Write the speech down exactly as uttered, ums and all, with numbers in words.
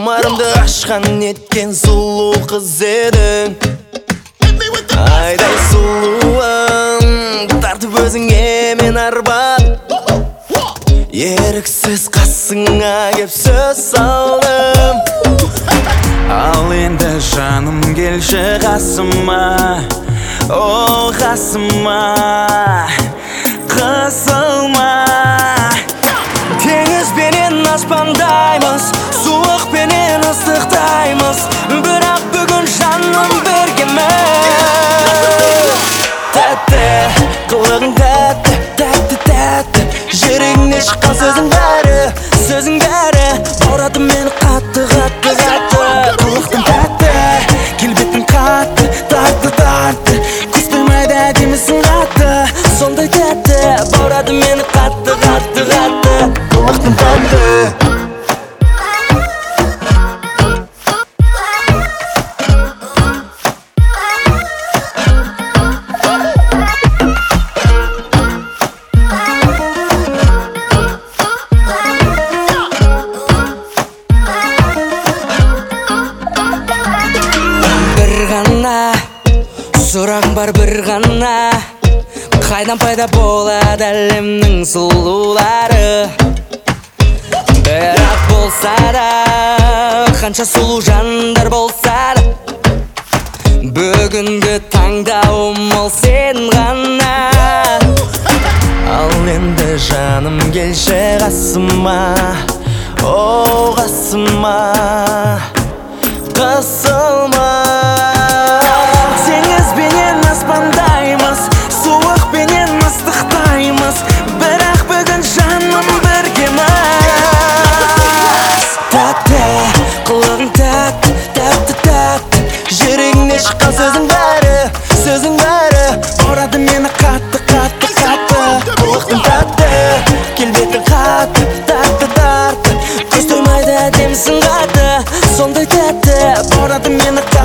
Ғұмарымды ашқан неткен сұлу қыз едің. Айдай сұлуым, тартып өзіңе мен арбадым. Еріксіз қасыңа кеп сөз салдым. Ал енді жаным келші қасыма, о қасыма, қысылма. Теңізбенен аспандаймыз, суықпенен ыстықтаймыз, бірақ бүгін жаным біргеміз. Тәтті, қылығың тәтті, тәтті, тәтті, жүрегіңнен шыққан сөзің бәрі, сөзің бәрі баурады мені қатты, қатты, қатты. Қылықтың тәтті, келбеттің қатты, тартты, тартты, көз тоймайды әдемісің қатты, сондай тәтті баурады мені қатты, қатты, қатты. Қылықтың тәтті. Сұрағым бар бір ғана, қайдан пайда болады әлемнің сұлулары? Бірақ болса да, қанша сұлу жандар болса да, бүгінгі таңдауым ол сен ғана. Ал енді жаным келші қасыма, о қасыма, қысылма. Теңізбенен аспандаймыз, суықпенен ыстықтаймыз, бірақ бүгін жаным біргеміз. Тәтті, қылығың тәтті, тәтті, тәтті, жүрегіңнен шыққан сөзің бәрі, сөзің бәрі баурады мені қатты, қатты, қатты. Қылықтың тәтті, келбетің қатты, тәтті, тартты, көз тоймайды әдемісің қатты, сондай тәтті баурады мені қатты.